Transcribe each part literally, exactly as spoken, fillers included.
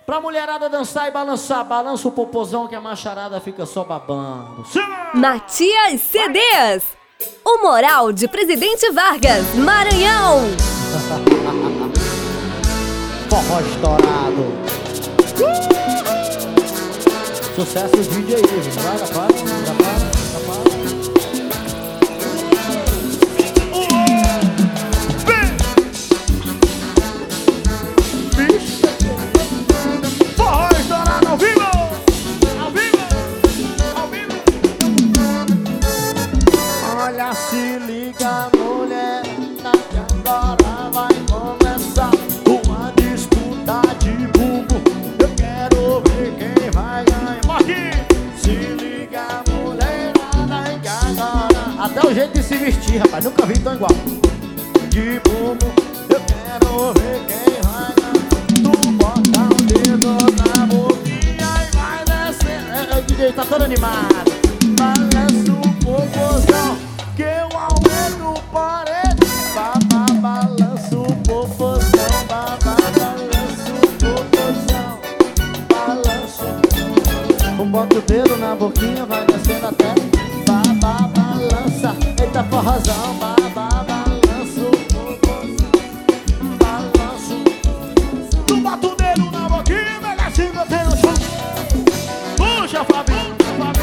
Pra mulherada dançar e balançar, balança o popozão que a macharada fica só babando. Matias C Ds, o Moral de Presidente Vargas, Maranhão. Forró estourado. Sucesso D J Ivo, vai, rapaz, rapaz, rapaz. Forró estourado ao vivo! Ao vivo! Ao vivo! Olha, se liga, mulher, que agora vai começar uma disputa de bumbum. Eu quero ver quem vai ganhar. Se liga, mulherada, que agora... Até o jeito de se vestir, rapaz, nunca vi tão igual. De bumbum, eu quero ver quem vai ganhar. Tu bota o dedo na boquinha e vai descer. O D J tá todo animado. Balança o popozão que eu aumento o parede. Babá, balança o popozão. Babá, balança o popozão. Balança. Bota o dedo na boquinha, vai descendo até. Babá, balança. Eita forrozão. Babá, balança o popozão. Balança. Tu bota o dedo na boquinha, vai descendo até no chão. Puxa, Fabinho.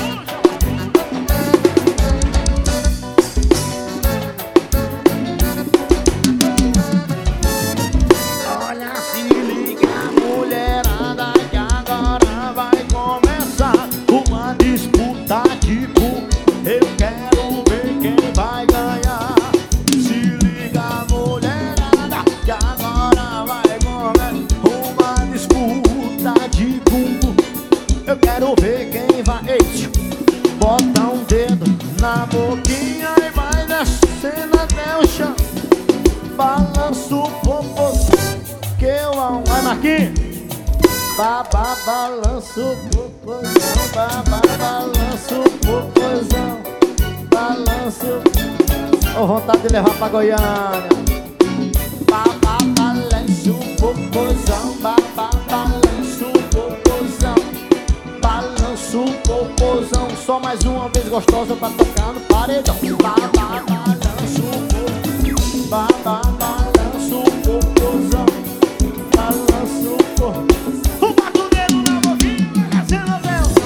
Olha, se liga, mulherada, que agora vai começar uma disputa de cu. Eu quero ver quem vai ganhar. Se liga, mulherada, que agora vai começar uma disputa de cu. Eu quero ver quem vai. Ei, bota um dedo na boquinha e vai descendo até o chão. Balança o popozão que eu amo. Vai, Marquinhos. Babá, balança o popozão. Babá, balança o popozão. Balança o popozão. Ô, vontade de levar pra Goiânia. Babá, balança o popozão. Babá, balança o popozão. Balança o popozão. Só mais uma vez gostosa pra tocar no paredão. Babá, balança o popozão. Babá, balança o popozão. Balança o popozão. Bota o dedo na boquinha, vai descendo até o...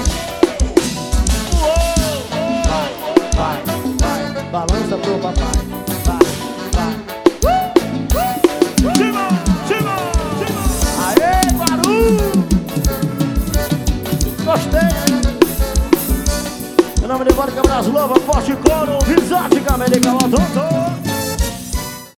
Vai, vai, balança pro papai. Vai, vai. Cima, cima, cima. Aê, Guaru! Gostei. Meu nome de Vodka Braslova, Forte Coro, Exótica Americana, Tonton.